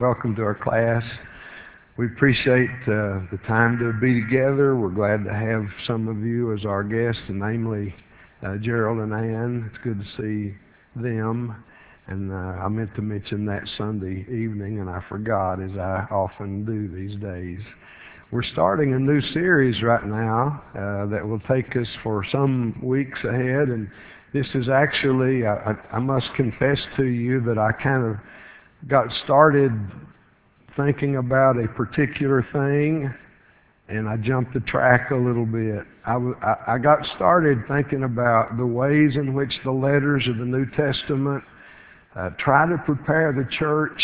Welcome to our class. We appreciate the time to be together. We're glad to have some of you as our guests, and namely Gerald and Ann. It's good to see them. And I meant to mention that Sunday evening, and I forgot, as I often do these days. We're starting a new series right now that will take us for some weeks ahead, and this is actually, I must confess to you that I kind of got started thinking about a particular thing, and I jumped the track a little bit. I got started thinking about the ways in which the letters of the New Testament try to prepare the church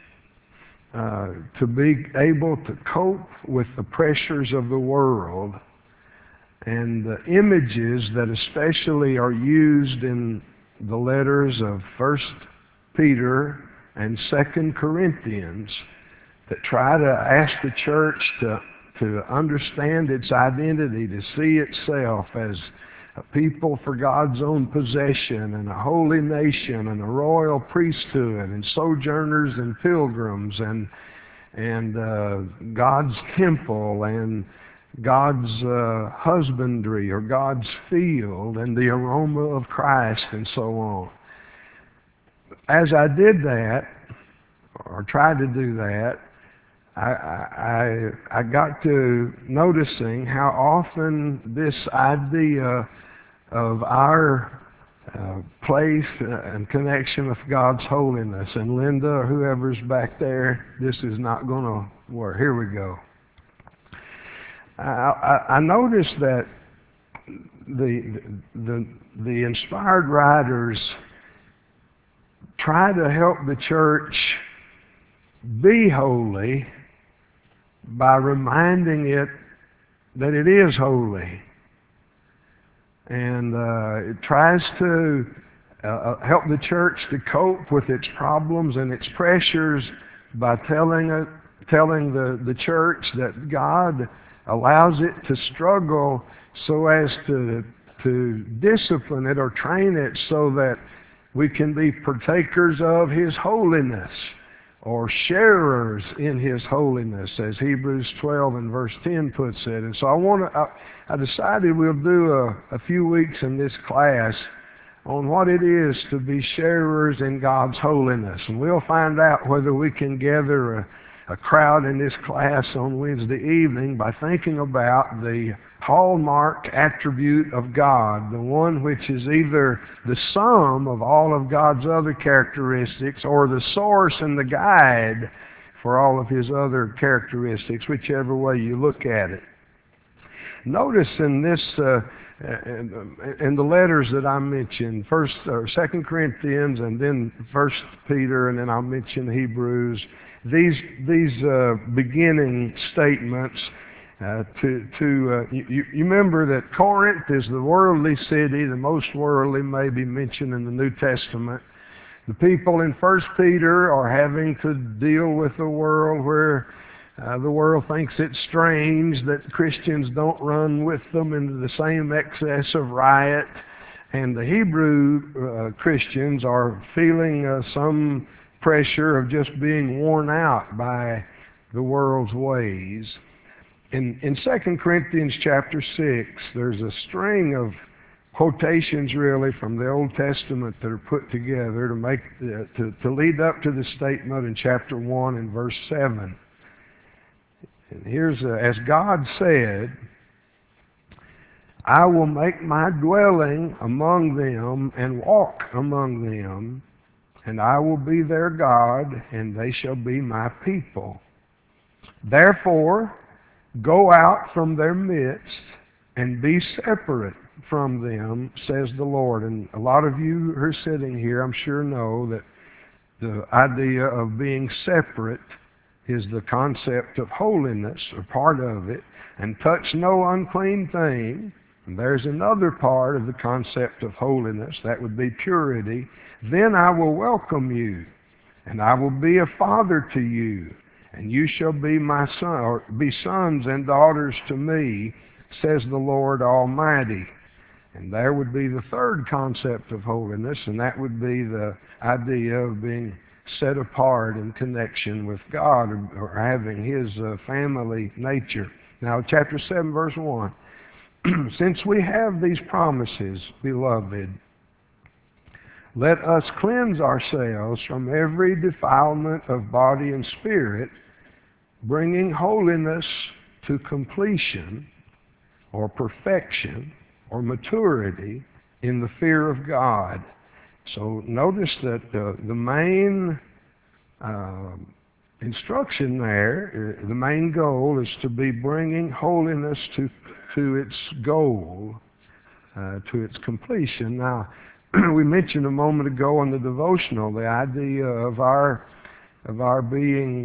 to be able to cope with the pressures of the world, and the images that especially are used in the letters of 1 Peter and 2 Corinthians that try to ask the church to understand its identity, to see itself as a people for God's own possession and a holy nation and a royal priesthood and sojourners and pilgrims and God's temple and God's husbandry or God's field and the aroma of Christ and so on. As I did that, or tried to do that, I got to noticing how often this idea of our place and connection with God's holiness, and Linda or whoever's back there, this is not going to work. Here we go. I noticed that the inspired writers try to help the church be holy by reminding it that it is holy. And it tries to help the church to cope with its problems and its pressures by telling the church that God allows it to struggle so as to discipline it or train it so that we can be partakers of His holiness, or sharers in His holiness, as Hebrews 12 and verse 10 puts it. And so I decided we'll do a few weeks in this class on what it is to be sharers in God's holiness. And we'll find out whether we can gather a crowd in this class on Wednesday evening by thinking about the hallmark attribute of God, the one which is either the sum of all of God's other characteristics or the source and the guide for all of His other characteristics, whichever way you look at it. Notice in this, in the letters that I mentioned, 2 Corinthians and then 1 Peter, and then I'll mention Hebrews, these beginning statements. You remember that Corinth is the worldly city, the most worldly maybe mentioned in the New Testament. The people in 1 Peter are having to deal with a world where the world thinks it's strange that Christians don't run with them into the same excess of riot. And the Hebrew Christians are feeling some pressure of just being worn out by the world's ways. In 2 Corinthians chapter 6, there's a string of quotations really from the Old Testament that are put together to make to lead up to the statement in chapter 1 and verse 7. And here's, as God said, I will make my dwelling among them and walk among them, and I will be their God, and they shall be my people. Therefore, go out from their midst and be separate from them, says the Lord. And a lot of you who are sitting here, I'm sure, know that the idea of being separate is the concept of holiness, or part of it, and touch no unclean thing. And there's another part of the concept of holiness, that would be purity. Then I will welcome you, and I will be a father to you, and you shall be my son, or be sons and daughters to me, says the Lord Almighty. And there would be the third concept of holiness, and that would be the idea of being set apart in connection with God, or having His family nature. Now, chapter 7, verse 1. Since we have these promises, beloved, let us cleanse ourselves from every defilement of body and spirit, bringing holiness to completion, or perfection, or maturity in the fear of God. So notice that the main instruction there, the main goal is to be bringing holiness to its goal, to its completion. Now, we mentioned a moment ago in the devotional the idea of our being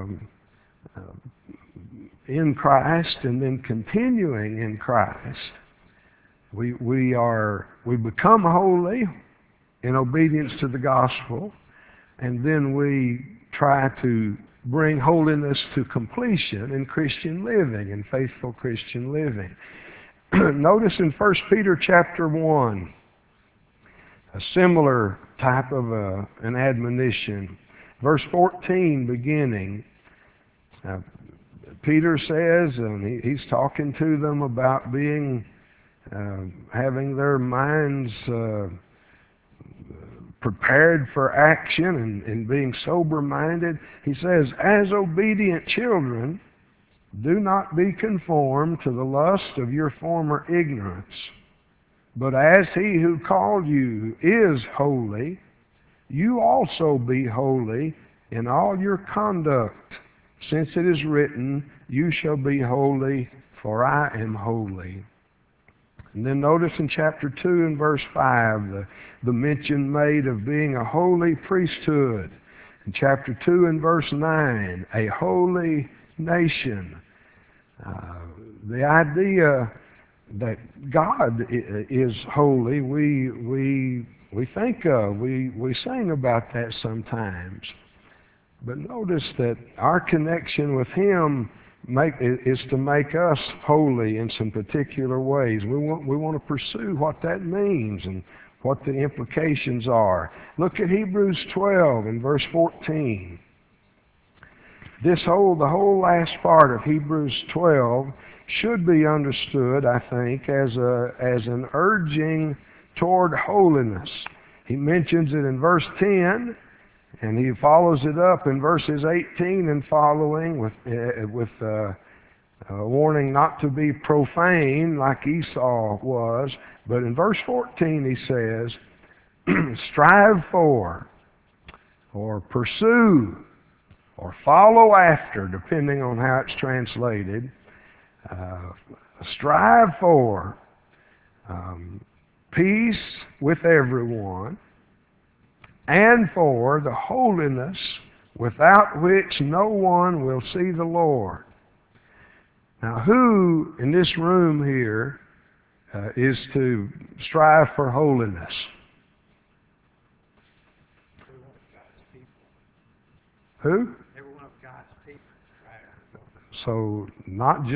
in Christ and then continuing in Christ. We become holy in obedience to the gospel, and then we try to bring holiness to completion in Christian living, in faithful Christian living. Notice in 1 Peter chapter 1, a similar type of an admonition. Verse 14 beginning, Peter says, and he's talking to them about being, having their minds prepared for action and being sober-minded. He says, as obedient children, do not be conformed to the lust of your former ignorance, but as He who called you is holy, you also be holy in all your conduct, since it is written, you shall be holy, for I am holy. And then notice in chapter 2 and verse 5, the mention made of being a holy priesthood. In chapter 2 and verse 9, a holy nation. The idea that God is holy, we think of, we sing about that sometimes. But notice that our connection with Him is to make us holy in some particular ways. We want to pursue what that means and what the implications are. Look at Hebrews 12 and verse 14. The whole last part of Hebrews 12 should be understood, I think, as an urging toward holiness. He mentions it in verse 10, and he follows it up in verses 18 and following with a warning not to be profane like Esau was. But in verse 14 he says, strive for, or pursue, or follow after, depending on how it's translated. Strive for peace with everyone, and for the holiness without which no one will see the Lord. Now, who in this room here is to strive for holiness? Who? Every one of God's people. So not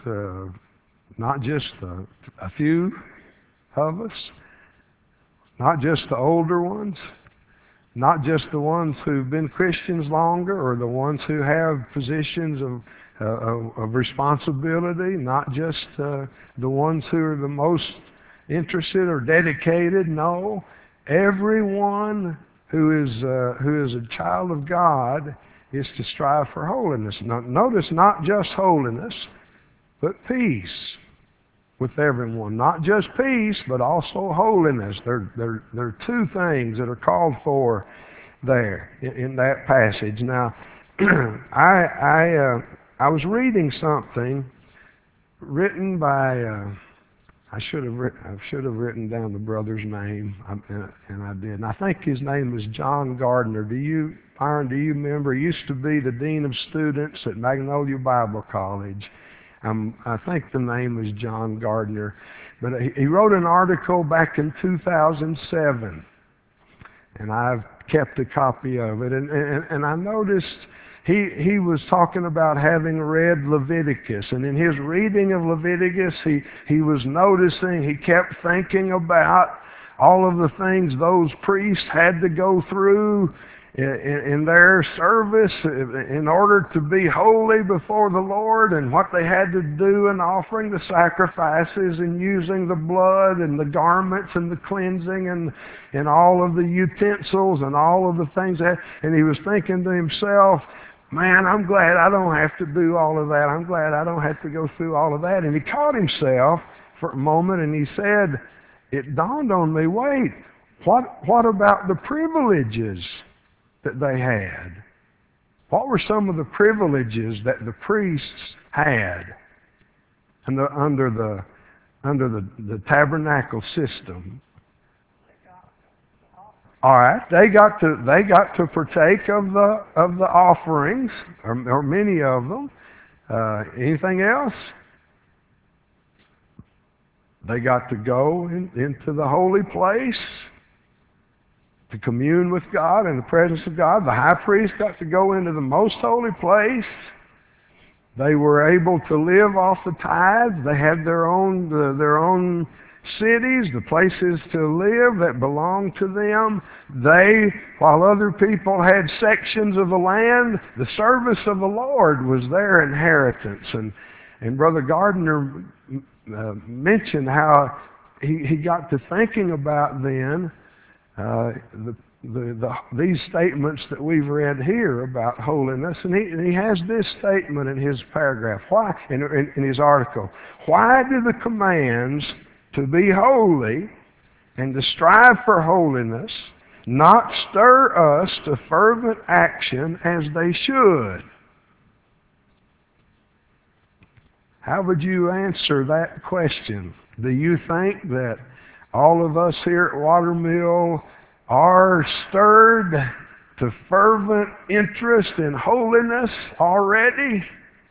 just a few of us, not just the older ones, not just the ones who've been Christians longer or the ones who have positions of responsibility, not just the ones who are the most interested or dedicated. No, everyone who is a child of God is to strive for holiness. Now, notice not just holiness, but peace with everyone. Not just peace, but also holiness. There are two things that are called for there in that passage. Now, I was reading something written by. I should have written down the brother's name, and I didn't. I think his name is John Gardner. Byron, do you remember? He used to be the dean of students at Magnolia Bible College. I think the name is John Gardner. But he wrote an article back in 2007, and I've kept a copy of it. And I noticed he was talking about having read Leviticus. And in his reading of Leviticus, he was noticing, he kept thinking about all of the things those priests had to go through in their service in order to be holy before the Lord, and what they had to do in offering the sacrifices and using the blood and the garments and the cleansing and all of the utensils and all of the things that, and he was thinking to himself, man, I'm glad I don't have to do all of that. I'm glad I don't have to go through all of that. And he caught himself for a moment and he said, it dawned on me, wait, what about the privileges that they had? What were some of the privileges that the priests had under the tabernacle system? All right, they got to partake of the offerings, or many of them. Anything else? They got to go into the holy place to commune with God in the presence of God. The high priest got to go into the most holy place. They were able to live off the tithes. They had their own cities, the places to live that belonged to them. They, while other people had sections of the land, the service of the Lord was their inheritance. And Brother Gardner mentioned how he got to thinking about then these statements that we've read here about holiness, and he has this statement in his paragraph. Why, in his article, why do the commands to be holy and to strive for holiness not stir us to fervent action as they should? How would you answer that question? Do you think that all of us here at Watermill are stirred to fervent interest in holiness already?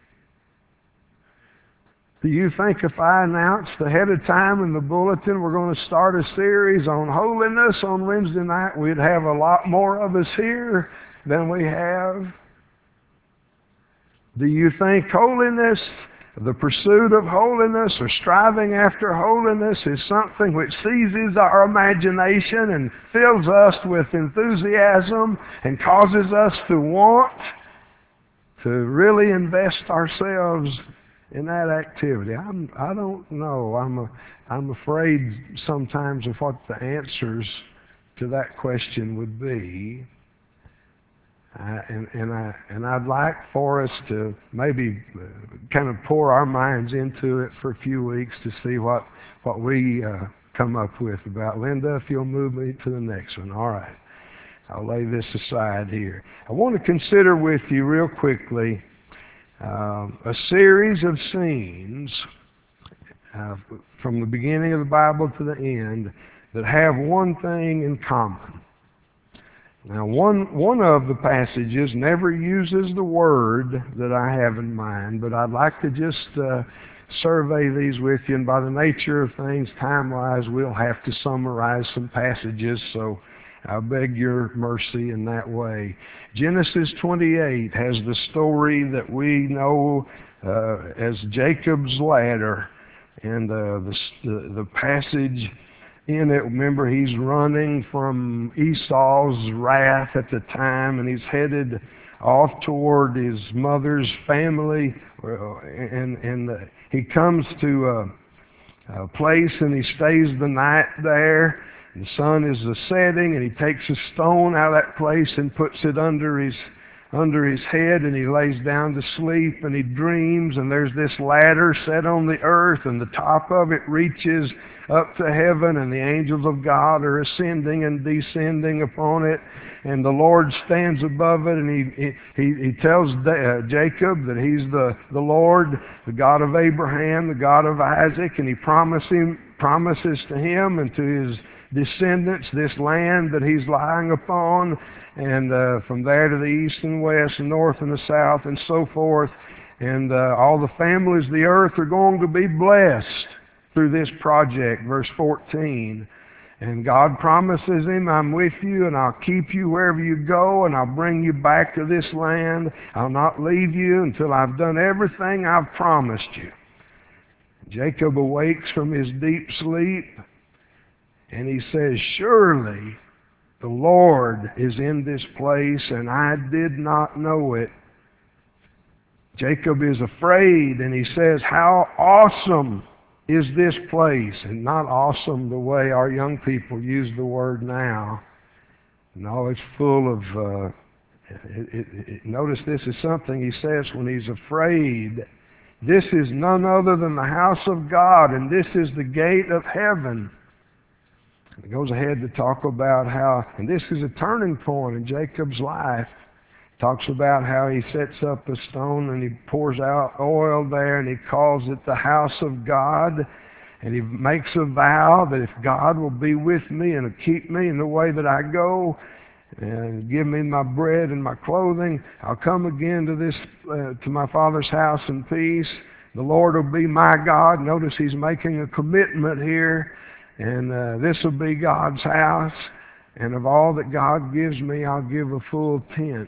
Do you think if I announced ahead of time in the bulletin we're going to start a series on holiness on Wednesday night, we'd have a lot more of us here than we have? Do you think holiness, the pursuit of holiness or striving after holiness, is something which seizes our imagination and fills us with enthusiasm and causes us to want to really invest ourselves in that activity? I don't know. I'm afraid sometimes of what the answers to that question would be. And I'd like for us to maybe kind of pour our minds into it for a few weeks to see what we come up with about. Linda, if you'll move me to the next one. All right. I'll lay this aside here. I want to consider with you real quickly a series of scenes from the beginning of the Bible to the end that have one thing in common. Now, one of the passages never uses the word that I have in mind, but I'd like to just survey these with you, and by the nature of things, time-wise, we'll have to summarize some passages, so I beg your mercy in that way. Genesis 28 has the story that we know as Jacob's ladder, and the passage in it, remember, he's running from Esau's wrath at the time, and he's headed off toward his mother's family, and he comes to a place and he stays the night there. The sun is setting, and he takes a stone out of that place and puts it under his head, and he lays down to sleep, and he dreams, and there's this ladder set on the earth, and the top of it reaches up to heaven, and the angels of God are ascending and descending upon it, and the Lord stands above it, and he tells Jacob that he's the Lord, the God of Abraham, the God of Isaac, and he promises to him and to his descendants this land that he's lying upon, and from there to the east and west and north and the south and so forth, and all the families of the earth are going to be blessed through this project. Verse 14, and God promises him, I'm with you, and I'll keep you wherever you go, and I'll bring you back to this land. I'll not leave you until I've done everything I've promised you. Jacob awakes from his deep sleep, and he says, surely The Lord is in this place, and I did not know it. Jacob is afraid, and he says, how awesome is this place? And not awesome the way our young people use the word now. No, it's full of... notice this is something he says when he's afraid. This is none other than the house of God, and this is the gate of heaven. He goes ahead to talk about how, and this is a turning point in Jacob's life. Talks about how he sets up a stone and he pours out oil there and he calls it the house of God. And he makes a vow that if God will be with me and keep me in the way that I go and give me my bread and my clothing, I'll come again to my Father's house in peace. The Lord will be my God. Notice he's making a commitment here. And this will be God's house. And of all that God gives me, I'll give a full tenth.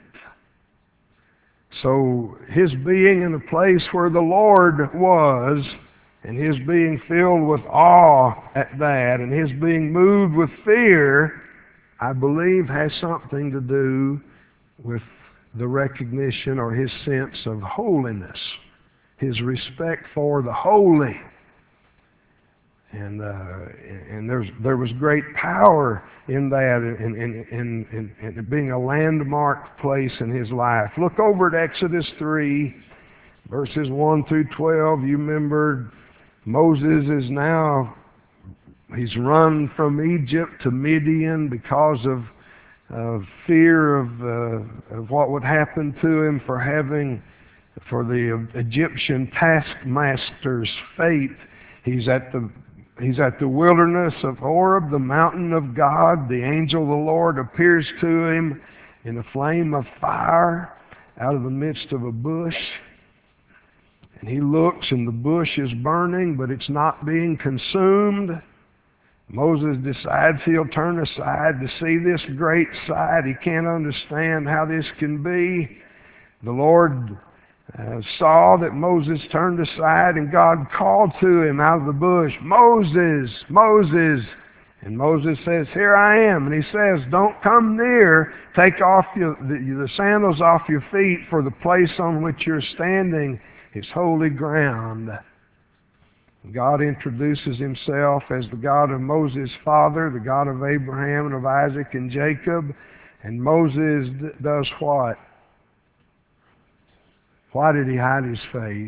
So his being in a place where the Lord was, and his being filled with awe at that, and his being moved with fear, I believe has something to do with the recognition or his sense of holiness, his respect for the holy. And there was great power in that, in being a landmark place in his life. Look over at Exodus 3, verses 1 through 12. You remember Moses is now, he's run from Egypt to Midian because of fear of what would happen to him for the Egyptian taskmaster's fate. He's at the wilderness of Horeb, the mountain of God. The angel of the Lord appears to him in a flame of fire out of the midst of a bush. And he looks, and the bush is burning, but it's not being consumed. Moses decides he'll turn aside to see this great sight. He can't understand how this can be. The Lord saw that Moses turned aside, and God called to him out of the bush, Moses, Moses. And Moses says, here I am. And he says, don't come near. Take off the sandals off your feet, for the place on which you're standing is holy ground. God introduces himself as the God of Moses' father, the God of Abraham and of Isaac and Jacob. And Moses does what? Why did he hide his face?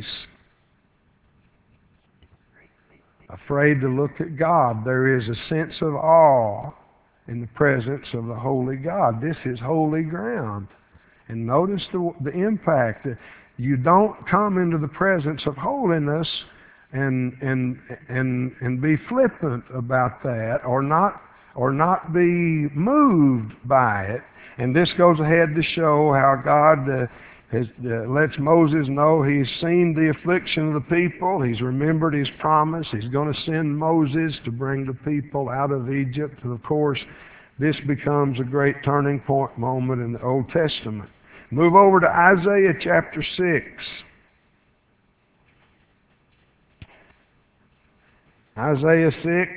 Afraid to look at God. There is a sense of awe in the presence of the holy God. This is holy ground. And notice the impact. You don't come into the presence of holiness and be flippant about that, or not be moved by it. And this goes ahead to show how God lets Moses know he's seen the affliction of the people. He's remembered his promise. He's going to send Moses to bring the people out of Egypt. And of course, this becomes a great turning point moment in the Old Testament. Move over to Isaiah chapter 6. Isaiah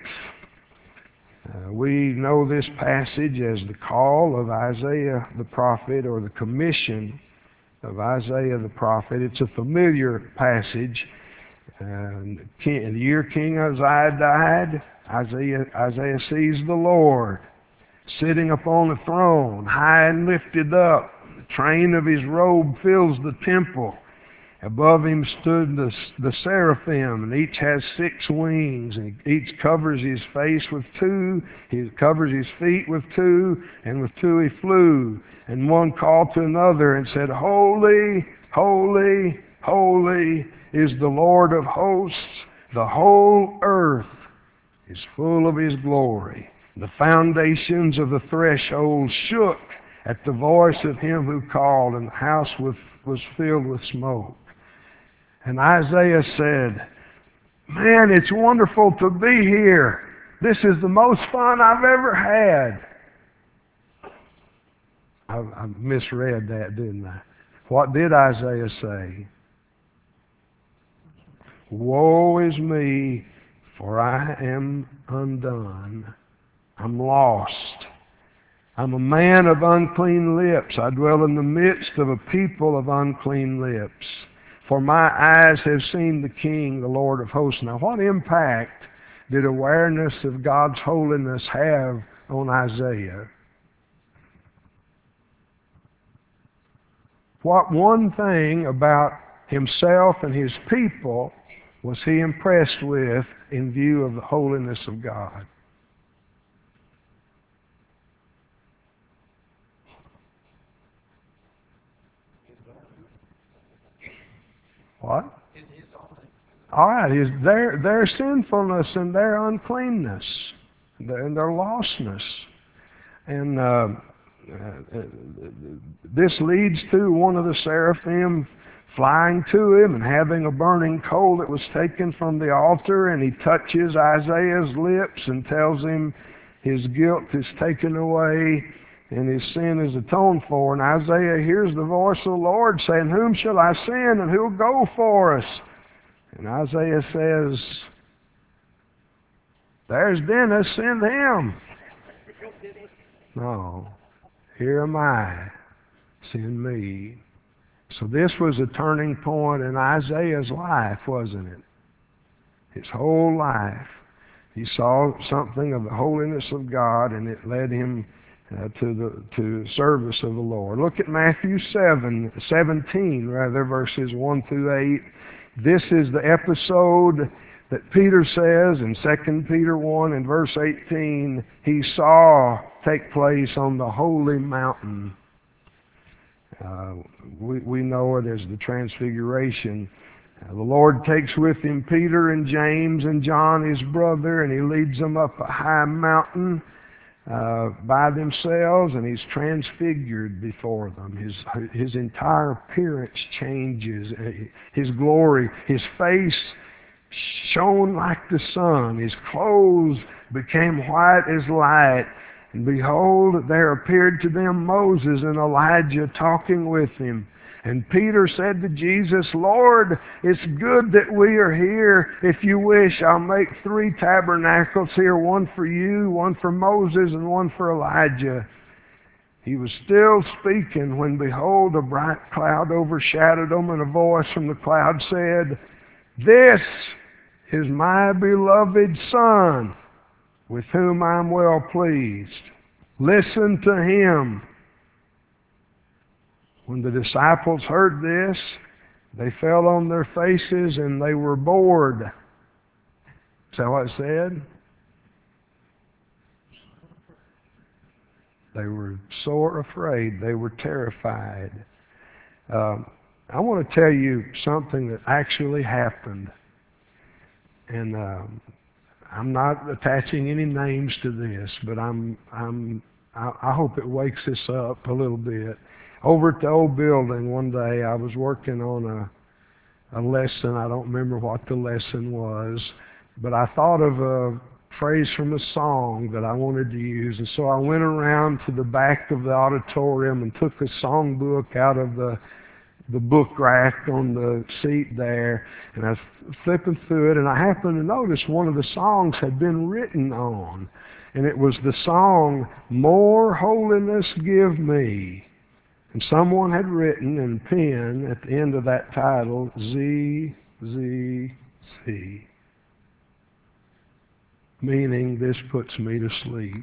6. We know this passage as the call of Isaiah the prophet, or the commission of Isaiah the prophet. It's a familiar passage. The year King Uzziah died, Isaiah sees the Lord sitting upon a throne, high and lifted up. The train of his robe fills the temple. Above him stood the seraphim, and each has 6 wings, and each covers his face with 2. He covers his feet with 2, and with 2 he flew. And one called to another and said, Holy, holy, holy is the Lord of hosts. The whole earth is full of his glory. The foundations of the threshold shook at the voice of him who called, and the house was filled with smoke. And Isaiah said, man, it's wonderful to be here. This is the most fun I've ever had. I misread that, didn't I? What did Isaiah say? Woe is me, for I am undone. I'm lost. I'm a man of unclean lips. I dwell in the midst of a people of unclean lips. For my eyes have seen the King, the Lord of hosts. Now, what impact did awareness of God's holiness have on Isaiah? What one thing about himself and his people was he impressed with in view of the holiness of God? What? All right, is their sinfulness and their uncleanness and their lostness. And this leads to one of the seraphim flying to him and having a burning coal that was taken from the altar, and he touches Isaiah's lips and tells him his guilt is taken away and his sin is atoned for. And Isaiah hears the voice of the Lord saying, "Whom shall I send, and who will go for us?" And Isaiah says, "There's Dennis, send him." No, here am I, send me. So this was a turning point in Isaiah's life, wasn't it? His whole life. He saw something of the holiness of God, and it led him to service of the Lord. Look at Matthew 17, verses 1 through 8. This is the episode that Peter says in 2 Peter 1 and verse 18, he saw take place on the holy mountain. We know it as the Transfiguration. The Lord takes with him Peter and James and John, his brother, and he leads them up a high mountain by themselves, and he's transfigured before them. His entire appearance changes. His glory, his face shone like the sun. His clothes became white as light. And behold, there appeared to them Moses and Elijah talking with him. And Peter said to Jesus, "Lord, it's good that we are here. If you wish, I'll make 3 tabernacles here, one for you, one for Moses, and one for Elijah." He was still speaking when, behold, a bright cloud overshadowed them, and a voice from the cloud said, "This is my beloved Son, with whom I am well pleased. Listen to him." When the disciples heard this, they fell on their faces and they were bored. Is that what it said? They were sore afraid. They were terrified. I want to tell you something that actually happened. And I'm not attaching any names to this, but I hope it wakes us up a little bit. Over at the old building one day, I was working on a lesson. I don't remember what the lesson was, but I thought of a phrase from a song that I wanted to use. And so I went around to the back of the auditorium and took a songbook out of the book rack on the seat there, and I was flipping through it, and I happened to notice one of the songs had been written on, and it was the song, "More Holiness Give Me." And someone had written in pen at the end of that title, ZZC, meaning this puts me to sleep.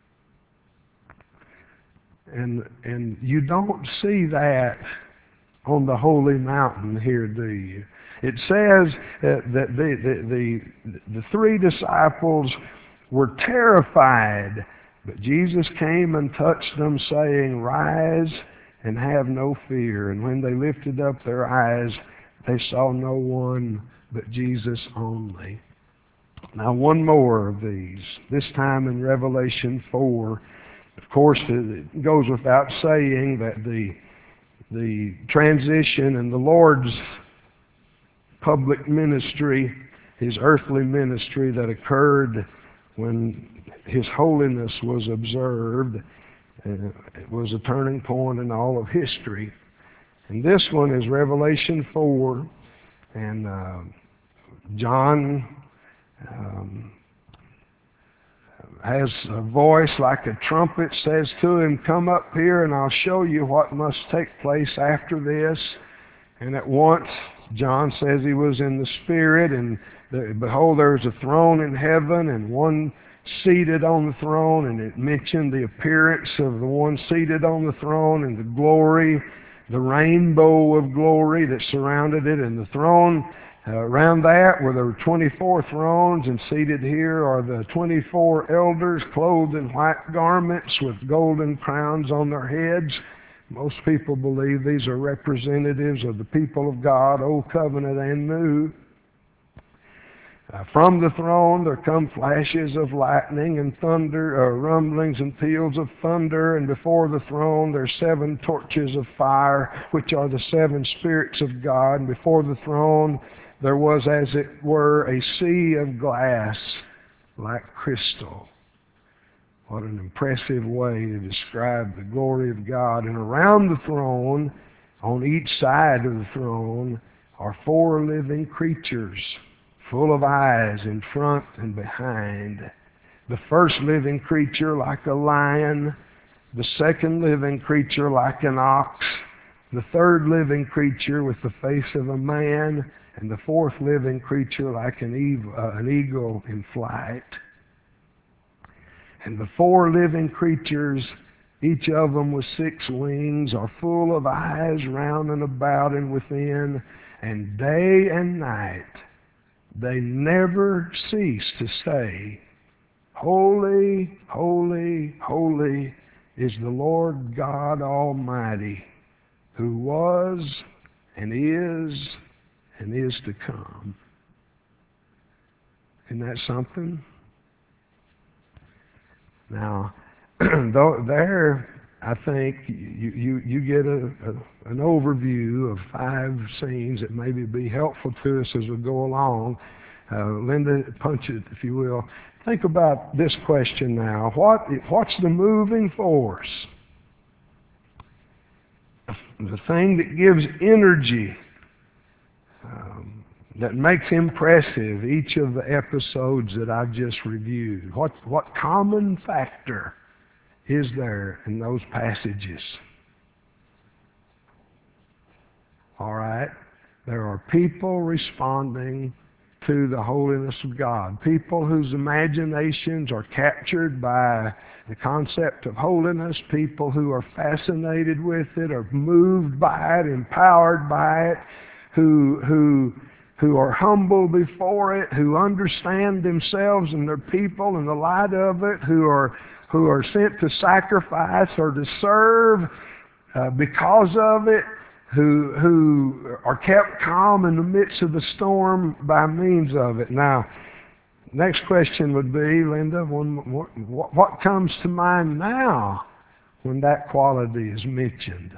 And you don't see that on the holy mountain here, do you? It says that the 3 disciples were terrified, but Jesus came and touched them, saying, "Rise and have no fear." And when they lifted up their eyes, they saw no one but Jesus only. Now, one more of these, this time in Revelation 4. Of course, it goes without saying that the transition in the Lord's public ministry, his earthly ministry that occurred when his holiness was observed, it was a turning point in all of history. And this one is Revelation 4, and John has a voice like a trumpet, says to him, "Come up here and I'll show you what must take place after this." And at once, John says he was in the Spirit, and behold, there was a throne in heaven, and one seated on the throne, and it mentioned the appearance of the one seated on the throne, and the glory, the rainbow of glory that surrounded it, and the throne around that were the 24 thrones, and seated here are the 24 elders clothed in white garments with golden crowns on their heads. Most people believe these are representatives of the people of God, Old Covenant and New. From the throne there come flashes of lightning and thunder, rumblings and peals of thunder, and before the throne there are 7 torches of fire, which are the 7 spirits of God. And before the throne there was, as it were, a sea of glass like crystal. What an impressive way to describe the glory of God. And around the throne, on each side of the throne, are 4 living creatures, full of eyes in front and behind. The first living creature like a lion, the second living creature like an ox, the third living creature with the face of a man, and the fourth living creature like an eagle in flight. And the 4 living creatures, each of them with 6 wings, are full of eyes round and about and within, and day and night they never cease to say, "Holy, holy, holy is the Lord God Almighty, who was and is to come." Isn't that something? Now, there, I think you get an overview of 5 scenes that maybe be helpful to us as we go along. Linda, punch it, if you will. Think about this question now. What's the moving force? The thing that gives energy, that makes impressive each of the episodes that I've just reviewed. What common factor is there in those passages? All right. There are people responding to the holiness of God. People whose imaginations are captured by the concept of holiness. People who are fascinated with it, are moved by it, empowered by it, who are humble before it, who understand themselves and their people in the light of it, who are sent to sacrifice or to serve because of it, who are kept calm in the midst of the storm by means of it. Now, next question would be, Linda, what comes to mind now when that quality is mentioned?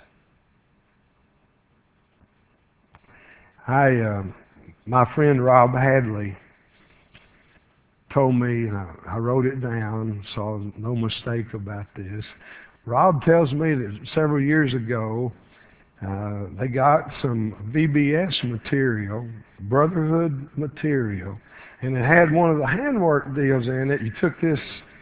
My friend Rob Hadley told me, and I wrote it down, so no mistake about this. Rob tells me that several years ago, they got some VBS material, Brotherhood material, and it had one of the handwork deals in it. You took this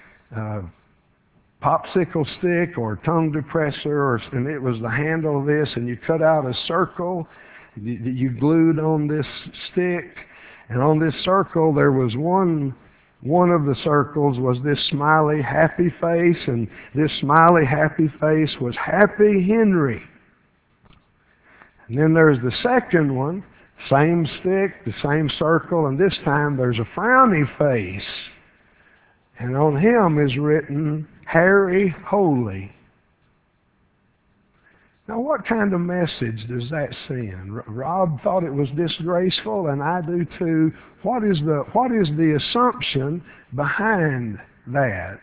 popsicle stick or tongue depressor, and it was the handle of this, and you cut out a circle that you glued on this stick, and on this circle there was one of the circles was this smiley happy face, and this smiley happy face was Happy Henry. And then there's the second one, same stick, the same circle, and this time there's a frowny face. And on him is written, Harry Holy. Now what kind of message does that send? Rob thought it was disgraceful, and I do too. What is the assumption behind that?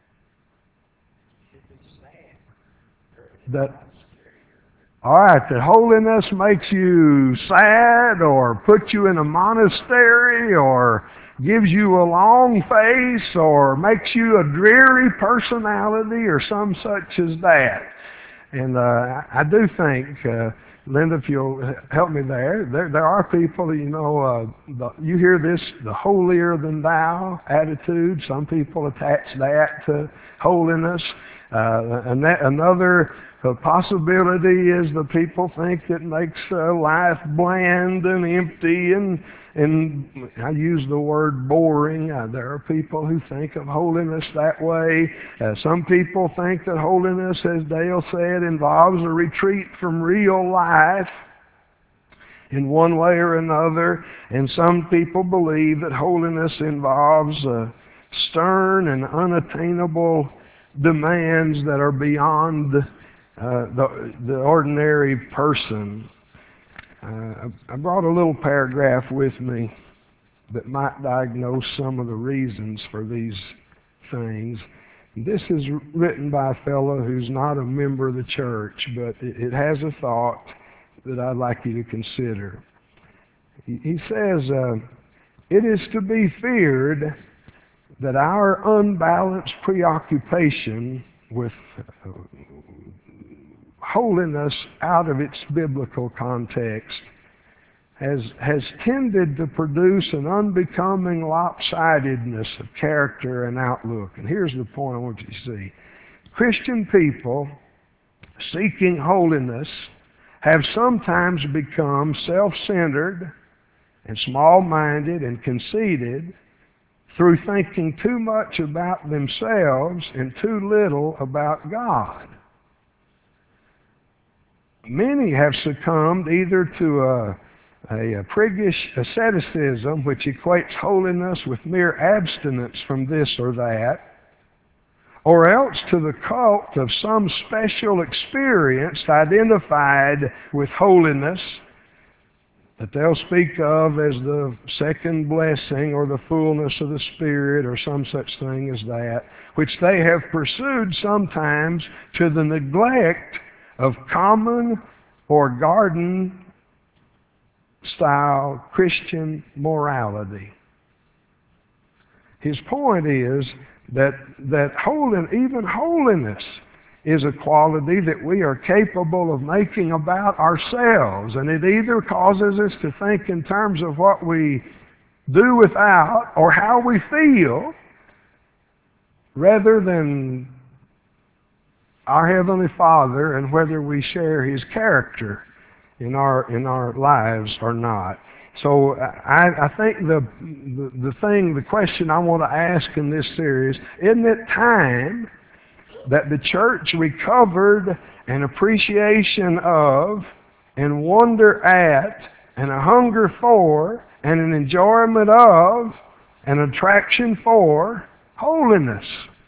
All right, that holiness makes you sad or puts you in a monastery or gives you a long face or makes you a dreary personality or some such as that. And I do think Linda, if you'll help me there. There are people, you hear this, the holier than thou attitude. Some people attach that to holiness. Another possibility is the people think it makes life bland and empty and I use the word boring. There are people who think of holiness that way. Some people think that holiness, as Dale said, involves a retreat from real life in one way or another. And some people believe that holiness involves stern and unattainable demands that are beyond the ordinary person. I brought a little paragraph with me that might diagnose some of the reasons for these things. This is written by a fellow who's not a member of the church, but it has a thought that I'd like you to consider. He says, it is to be feared that our unbalanced preoccupation with holiness out of its biblical context has tended to produce an unbecoming lopsidedness of character and outlook. And here's the point I want you to see. Christian people seeking holiness have sometimes become self-centered and small-minded and conceited through thinking too much about themselves and too little about God. Many have succumbed either to a priggish asceticism, which equates holiness with mere abstinence from this or that, or else to the cult of some special experience identified with holiness that they'll speak of as the second blessing or the fullness of the Spirit or some such thing as that, which they have pursued sometimes to the neglect of common or garden-style Christian morality. His point is that even holiness is a quality that we are capable of making about ourselves, and it either causes us to think in terms of what we do without or how we feel rather than our Heavenly Father and whether we share His character in our lives or not. So I think the question I want to ask in this series, isn't it time that the church recovered an appreciation of and wonder at and a hunger for and an enjoyment of an attraction for holiness?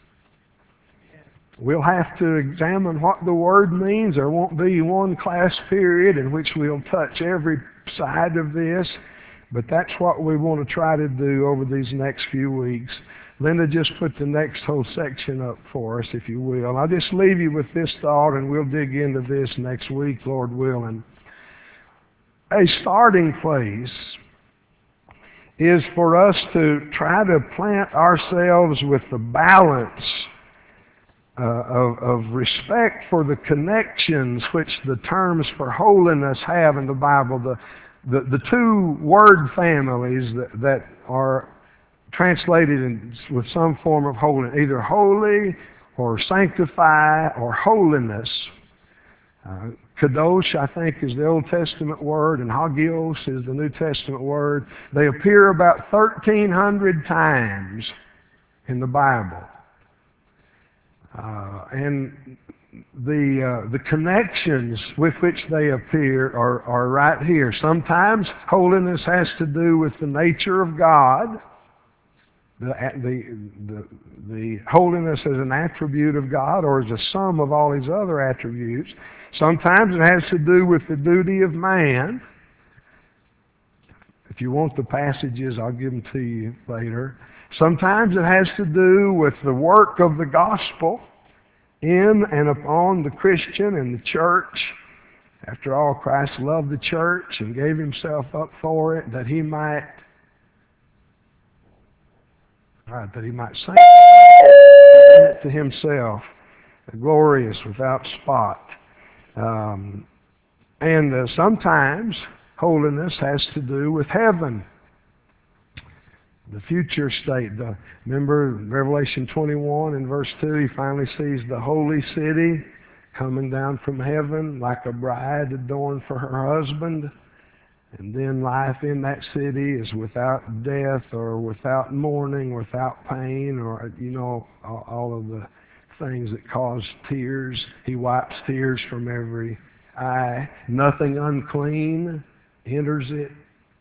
We'll have to examine what the word means. There won't be one class period in which we'll touch every side of this, but that's what we want to try to do over these next few weeks. Linda, just put the next whole section up for us, if you will. I'll just leave you with this thought, and we'll dig into this next week, Lord willing. A starting place is for us to try to plant ourselves with the balance of respect for the connections which the terms for holiness have in the Bible. The two word families that are translated with some form of holiness, either holy or sanctify or holiness. Kadosh, I think, is the Old Testament word, and Hagios is the New Testament word. They appear about 1,300 times in the Bible. And the connections with which they appear are right here. Sometimes holiness has to do with the nature of God. The holiness as an attribute of God or as a sum of all His other attributes. Sometimes it has to do with the duty of man. If you want the passages, I'll give them to you later. Sometimes it has to do with the work of the gospel in and upon the Christian and the church. After all, Christ loved the church and gave Himself up for it that He might sanctify it to Himself, glorious, without spot. And sometimes holiness has to do with heaven, the future state. Remember Revelation 21 and verse 2, he finally sees the holy city coming down from heaven like a bride adorned for her husband. And then life in that city is without death or without mourning, without pain, or, all of the things that cause tears. He wipes tears from every eye. Nothing unclean enters it.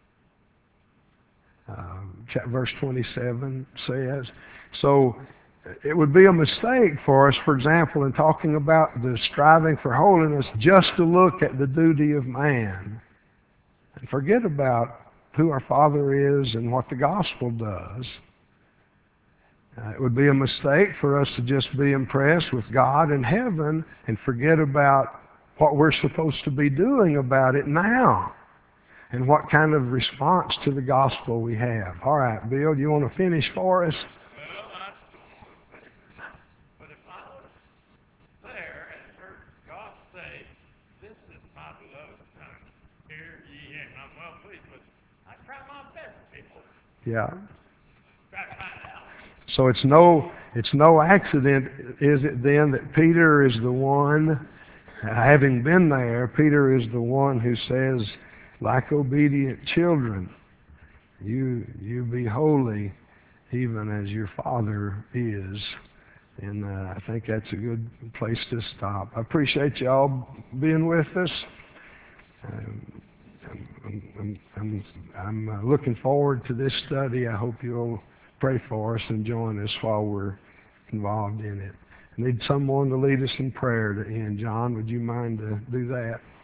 Verse 27 says. So it would be a mistake for us, for example, in talking about the striving for holiness, just to look at the duty of man and forget about who our Father is and what the gospel does. It would be a mistake for us to just be impressed with God in heaven and forget about what we're supposed to be doing about it now and what kind of response to the gospel we have. All right, Bill, do you want to finish for us? But if I was there and heard God say, "This is my beloved Son, hear ye him," I'm well pleased with it. I try my best, people. Yeah. Try to find out. So it's no accident, is it then, that Peter is the one, having been there, Peter is the one who says, like obedient children, you be holy even as your Father is. And I think that's a good place to stop. I appreciate y'all being with us. I'm looking forward to this study. I hope you'll pray for us and join us while we're involved in it. I need someone to lead us in prayer to end. John, would you mind to do that?